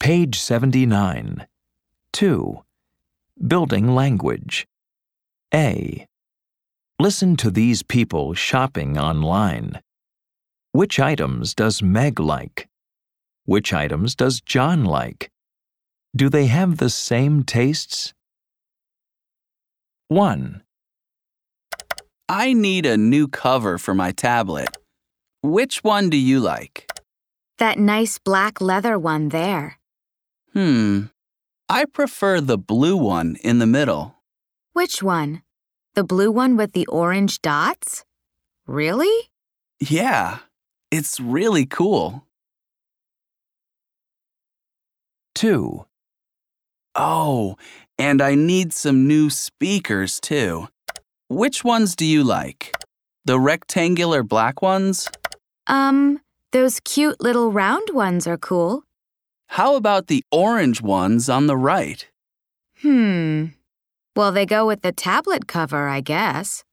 Page 79. 2. Building language. A. Listen to these people shopping online. Which items does Meg like? Which items does John like? Do they have the same tastes? 1. I need a new cover for my tablet. Which one do you like? That nice black leather one there. I prefer the blue one in the middle. Which one? The blue one with the orange dots? Really? Yeah, it's really cool. 2. Oh, and I need some new speakers too. Which ones do you like? The rectangular black ones? Those cute little round ones are cool. How about the orange ones on the right? Well, they go with the tablet cover, I guess.